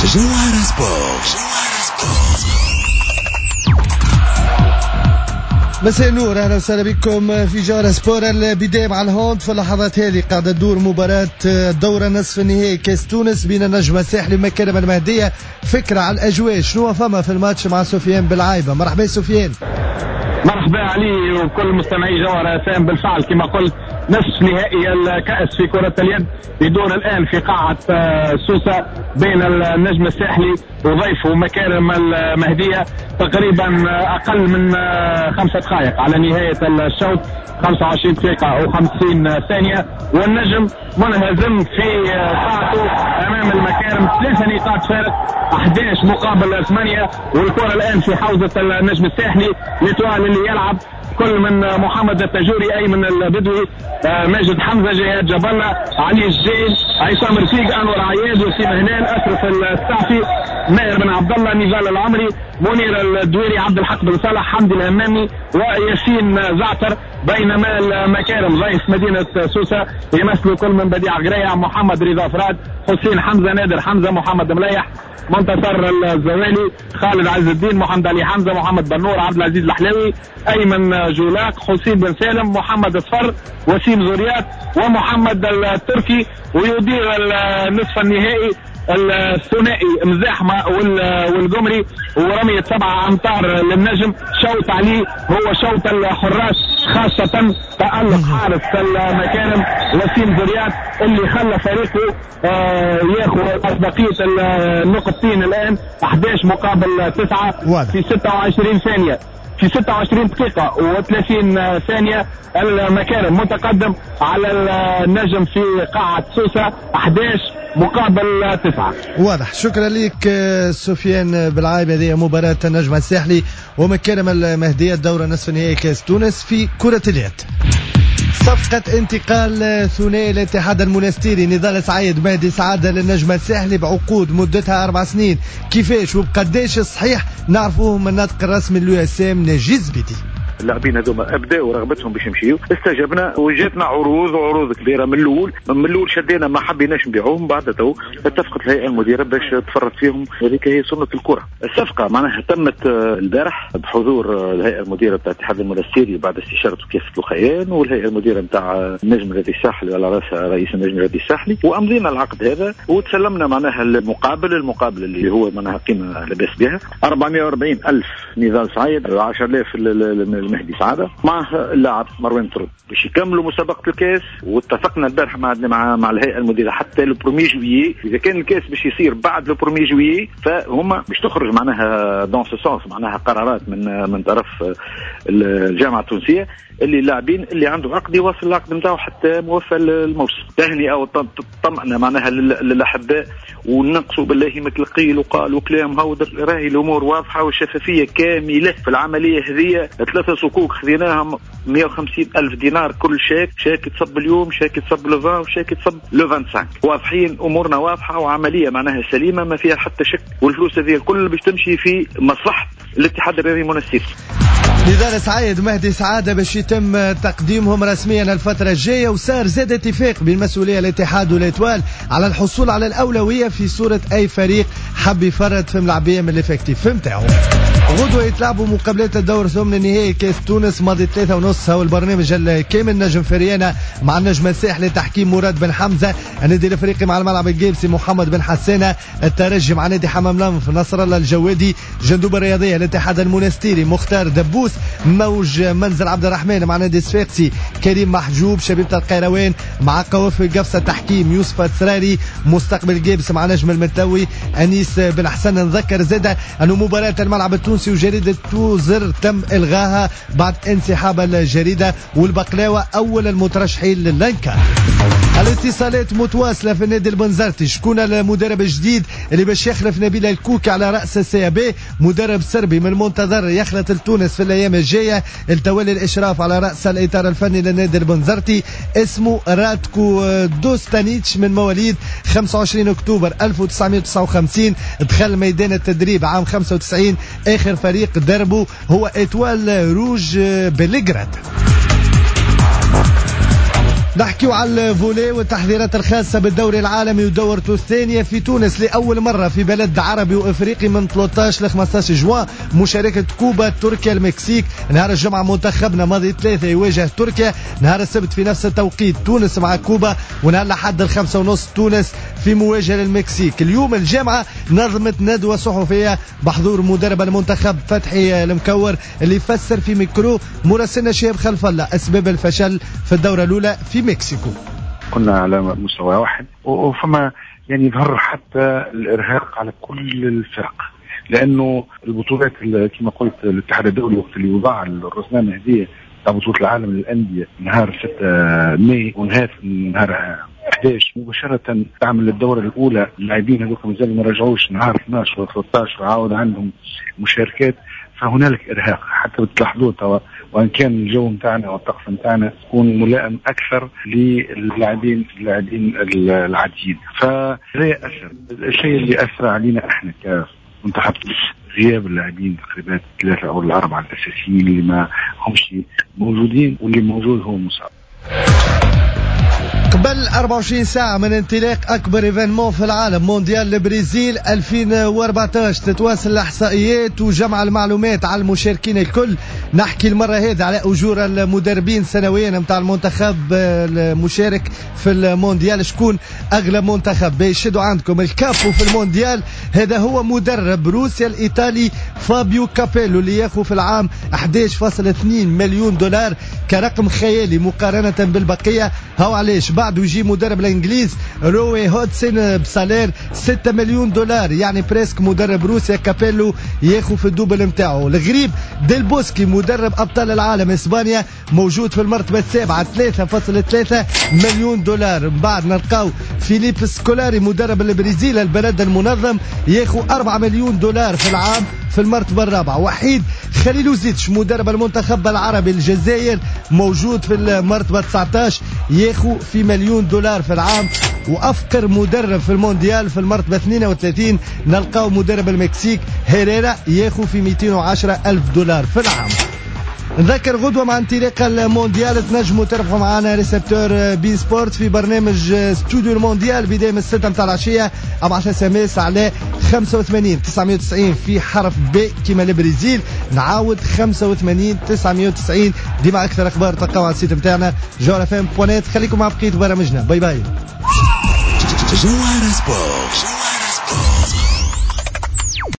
جوهرة سبور. مساء النور، اهلا وسهلا بكم في جوهرة سبور. البداية مع الهوند. في اللحظات هذه قاعدة تدور مباراة الدورة نصف النهائي كاس تونس بين النجم الساحلي ومكارم المهدية. فكرة على الأجواء، شنو فما في الماتش مع سفيان بالعايبة؟ مرحبا سفيان. مرحبا علي وكل مستمعي جوهرة سام. بالفعل كما قلت نصف نهائي الكأس في كرة اليد يدور الآن في قاعة سوسة بين النجم الساحلي وضيفه مكارم المهدية. تقريبا أقل من 5 دقائق على نهاية الشوط، 25 دقيقة و50 ثانية، والنجم منهزم في قاعته أمام المكارم 3 نقاط فارق، 11 مقابل 8. والكرة الآن في حوزة النجم الساحلي. ليتوال اللي يلعب كل من محمد التجوري، أيمن البدوي، ماجد حمزة، جهاد جبلة، علي الجيل، عصام رفيق، أنور عياد، وسيم هلال، أشرف السعفي، ماهر بن عبد الله، نضال العمري، منير الدويري، عبد الحق بن صالح، حمدي الهمامي، وياسين زعتر. بينما المكارم ضيف مدينة سوسة يمثلوا كل من بديع قريع، محمد رضا فراد، حسين حمزة، نادر حمزة، محمد مليح، منتصر الزوالي، خالد عز الدين، محمد علي حمزة، محمد بنور، عبد العزيز الحلاوي، أيمن جولاق، حسين بن سالم، محمد الصفر، وسيم زوريات، ومحمد التركي. ويدير النصف النهائي الثنائي مزاحمة والقمري، ورمية 7 أمتار للنجم. شوط عليه هو شوط الحراس، خاصة تألق حارس المكارم وسيم زوريات اللي خلى فريقه ياخذ بقية النقطتين الآن، 11 مقابل 9 في 26 ثانية، في 26 دقيقة و30 ثانية. المكارم متقدم على النجم في قاعة سوسة 11 مقابل 9. واضح. شكرا لك سفيان بالعايبة. هذه مباراة النجم الساحلي ومكارم المهدية الدورة نصف نهائي كاس تونس في كرة اليد. صفقة انتقال ثنائي الاتحاد المنستيري نضال سعيد مهدي سعادة للنجم الساحلي بعقود مدتها 4 سنين. كيفاش وبقديش الصحيح نعرفوه من الناطق الرسمي للUSM نجي زبيدي. اللاعبين هذوما ابداوا رغبتهم باش يمشيوا، استجبنا وجاتنا عروض كبيره من الاول شدينا ما حبيناش نبيعوهم. بعد تو اتفقت الهيئه المديره باش تفرط فيهم، هذيك هي سنه الكره. الصفقه معناها تمت البارح بحضور الهيئه المديره بتاع الاتحاد المنستيري بعد استشاره كيفة لوخيان والهيئه المديره بتاع النجم الرياضي الساحلي على راسها رئيس النجم الرياضي الساحلي، وامضينا العقد هذا وتسلمنا معناها المقابل اللي هو معناها قيمه لباس بها 440 ألف نضال سعيد، 10,000 المهدي سعادة، مع اللاعب مروان ترد باش يكملوا مسابقة الكاس. واتفقنا البارحة مع الهيئة المديرة حتى لو 1 جويي، إذا كان الكاس باش يصير بعد لو 1 جويي فهم باش تخرج معناها دون سو سونس معناها قرارات من طرف الجامعة التونسية اللي اللاعبين اللي عنده عقد يواصل العقد نتاعو حتى موفى الموسم. تهنئة وطمأنة معناها للأحباء، ونقصوا بالله مثل قيل وقال وكلام هودر. راهي الأمور واضحة والشفافية كاملة في العملية هذه. 3 صكوك خذيناها 150 ألف دينار كل شاك تصب اليوم، شاك تصب لو 20 وشاك تصب لو 25. واضحين، أمورنا واضحة وعملية معناها سليمة ما فيها حتى شك. والفلوس هذه الكل باش تمشي في مصلحة الاتحاد الرياضي المنستيري. نضال سعيد مهدي سعادة باش يتم تقديمهم رسميا الفترة الجاية، وصار زاد اتفاق بين مسؤولي الاتحاد والإتوال على الحصول على الأولوية في صورة أي فريق حب يفرد في ملاعبية من الإفكتيف متاعو. غدوة يتلعبوا مقابلات الدور ثمن النهائي كاس تونس ماضي 3:30. هو البرنامج الكامل نجم فريانا مع النجم الساحلي تحكيم مراد بن حمزة، النادي الافريقي مع الملعب الجيبسي محمد بن حسانة، الترجي مع نادي حمام لنف نصر الله الجوادي، جندوبة الرياضية الاتحاد المنستيري مختار دبوس، موج منزل عبد الرحمن مع نادي صفاقسي كريم محجوب، شبيبة القيروان مع قوافي قفصة تحكيم يوسف السراري، مستقبل جيبس مع نجم المتلوي انيس بن حسن. نذكر زاد انه مباراة الملعب التونسي وجريدة توزر تم إلغاها بعد انسحاب الجريدة، والبقلاوة أول المترشحين لللنكا. الاتصالات متواصلة في النادي البنزرتي. شكون المدرب الجديد اللي باش يخلف نبيل الكوكي على رأس السيابي؟ مدرب سربي من المنتظر يخلط لتونس في الأيام الجاية التولي الإشراف على رأس الإطار الفني للنادي البنزرتي. اسمه راتكو دوستانيتش من مواليد 25 أكتوبر 1959. دخل ميدان التدريب عام 95. آخر فريق دربه هو إتوال روج بلغراد. نحكيو على الفولي والتحذيرات الخاصة بالدوري العالمي ودورته الثانية في تونس لأول مرة في بلد عربي وإفريقي من 13 ل 15 جوان. مشاركة كوبا تركيا المكسيك. نهار الجمعة منتخبنا ماضي 3 يواجه تركيا، نهار السبت في نفس التوقيت تونس مع كوبا، ونهار الأحد 5:30 تونس في مواجهة للمكسيك. اليوم الجامعة نظمت ندوة صحفية بحضور مدرب المنتخب فتحي المكور اللي فسر في ميكرو مراسلنا شهاب خلف الله أسباب الفشل في الدورة الأولى في مكسيكو. كنا على مستوى واحد وفما يعني يظهر حتى الإرهاق على كل الفرق، لأنه البطولات كما قلت الاتحاد الدولي وقت اللي وضع الرزنامة هذه تاع بطولة العالم للأندية نهار 6 ماي ونهار 11 مباشرة تعمل الدورة الأولى. اللاعبين هذوك مازالوا ما رجعوش نهار 12 و 13 وعاود عندهم مشاركات، فهنالك إرهاق حتى بتلاحظوه توا، وان كان الجو نتاعنا والطقس نتاعنا يكون ملائم اكثر للاعبين العاديين، فهذا اثر. الشيء اللي اثر علينا احنا كمنتخب غياب اللاعبين تقريبا 3 أو 4 الاساسيين اللي ما همش موجودين، واللي موجود هو مصاب. قبل 24 ساعة من انطلاق أكبر إيفينمون في العالم مونديال البرازيل 2014 تتواصل الإحصائيات وجمع المعلومات على المشاركين الكل. نحكي المرة هذه على أجور المدربين سنويا متاع المنتخب المشارك في المونديال. شكون أغلى منتخب بيشدوا عندكم الكابو في المونديال؟ هذا هو مدرب روسيا الإيطالي فابيو كابيلو اللي ياخذ في العام 11.2 مليون دولار كرقم خيالي مقارنة بالبقية. هاو علاش بعده يجي مدرب الانجليز روي هودسون بسالير 6 مليون دولار، يعني بريسك مدرب روسيا كابيلو ياخذ في الدوبل نتاعو. الغريب ديل بوسكي مدرب ابطال العالم اسبانيا موجود في المرتبه السابعه 3.3 مليون دولار. من بعد نلقاو فيليب سكولاري مدرب البرازيل البلد المنظم ياخذ 4 مليون دولار في العام في المرتبه الرابعه. وحيد خليلوزيتش مدرب المنتخب العربي الجزائر موجود في المرتبه 19 ياخذ في مليون دولار في العام. وأفقر مدرب في المونديال في المرتبة 32 نلقاو مدرب المكسيك هيريرا ياخذ في 210 ألف دولار في العام. نذكر غدوة مع انطلاق المونديال تنجموا تربحوا معنا ريسبتور بي سبورت في برنامج ستوديو المونديال بداية من 6 متاع العشية. ابعث SMS على 85 990 في حرف ب كما البرازيل. نعاود 85 990. ديما أكثر أخبار تلقاو على السيت متاعنا جوهرفم.net. خليكم مع بقية برامجنا. باي باي. جوهر سبورت.